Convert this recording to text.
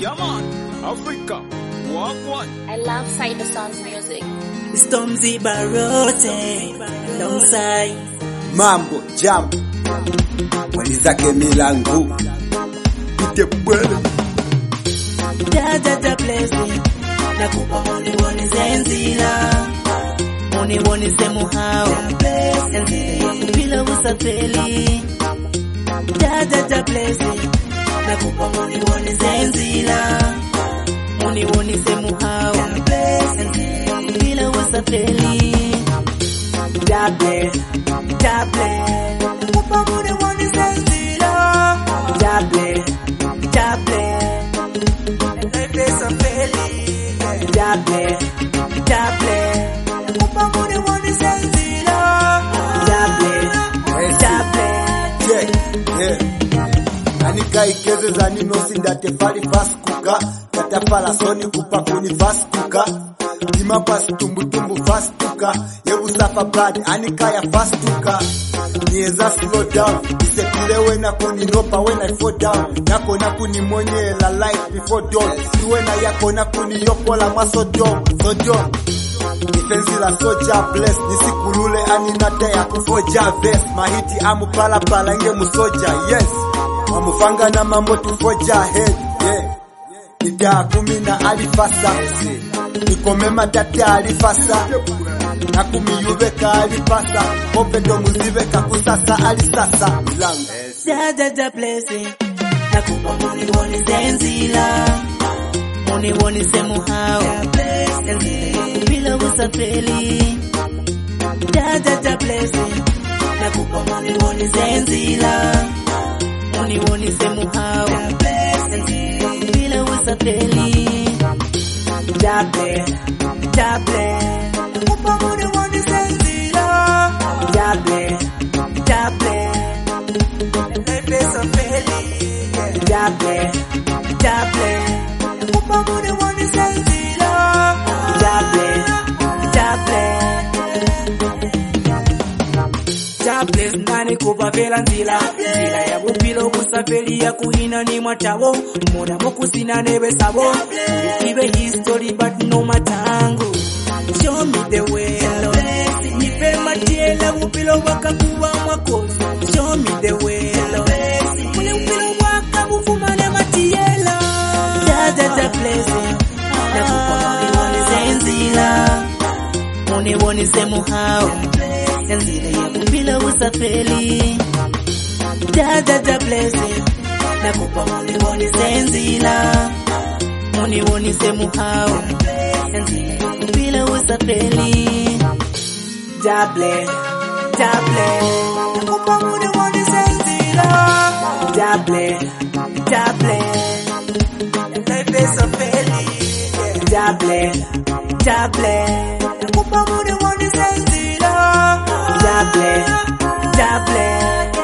Yeah man, Africa, walk one. I love Cyber Sounds music. Stormzy Barote alongside Mambo Jump walizake milangu ite bwele Jaja blessing na kupa moni zenzila moni semu hao bila usafeli Jaja blessing na kupa moni zenzila moni semu hao bila usafeli Jable kupa moni zenzila Jable Anika ikeze za nino sindate fali fast kuka Kata fala soni kupa kuni fast kuka Dima pas tumbu fast kuka Yebu safa bad anika ya fast kuka Nieza slow down Isepile wena kuni nopa when I fall down Nako kuni monye la life before dawn Iwena yako kuni yoko la maso dom So dom Nifenzi la soja bless Nisikulule aninate ya kufoja vest Mahiti amu pala nge musoja yes Mamufanga na mambo tufoja head yeah. Nita kumina alifasa Nikome matate alifasa na kumiyubeka alipasa Opedo muzibeka kusasa alisasa Milangu Jaja blessing na kupa moni zenzila moni semu hao bila usafeli Jaja blessing na kupa moni zenzila moni semu hao bila usafeli Jable kupa moni zenzila Jable kupa moni zenzila Jable nani kupa vela nzila ya bupilo kusafeli ya kuhina ni mwatawo Muna mokusina nebe sabo Ibe history but no matango Show me the way Lord Nipe matiela bupilo waka kuwa mwakozi Show me the way Lord Mune upilo waka bufumane matiela Jaja blessing na kupa moni zenzila moni semu hao Zenzila ya bupilo usafeli Jaja blessing na kupa moni zenzila moni semu hao Zenzila ya bupilo usafeli Jable na kupa moni zenzila Jable na kupa moni zenzila Jable